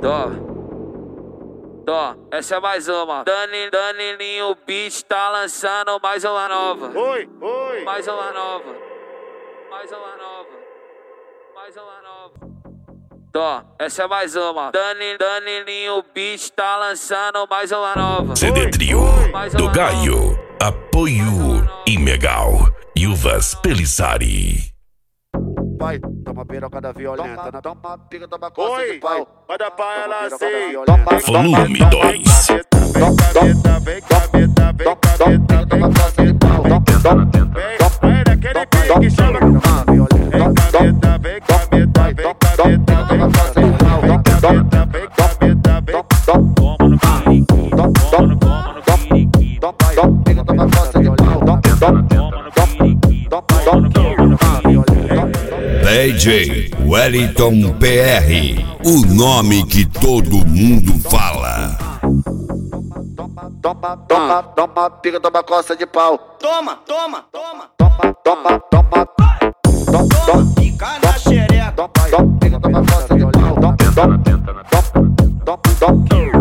Tó, essa é mais uma. Danilinho Beat tá lançando mais uma nova. Oi. Mais uma nova. Mais uma nova. Mais uma nova. Tó, essa é mais uma. Danilinho Beat tá lançando mais uma nova. CD Trio do Gaio, Apoio Imegal e Uvas Pelissari. Pai, toma piroca da violenta, toma pica, toma coça de pau. Manda pra ela assim. Volume 2. Vem cabeta, vem cabeta, vem cabeta, vem cabeta. Vem daquele pique, chama. Vem cabeta, vem cabeta, vem cabeta, vem cabeta. Vem cabeta, vem cabeta, vem. Toma no piriqui, toma no piriqui. Pica, toma coça de pau. Toma no piriqui, toma no piriqui. DJ Wellington PR, o nome que todo mundo fala. Toma, pica, toma coça de pau. Toma, Pica na xereca. Pica, toma coça de pau.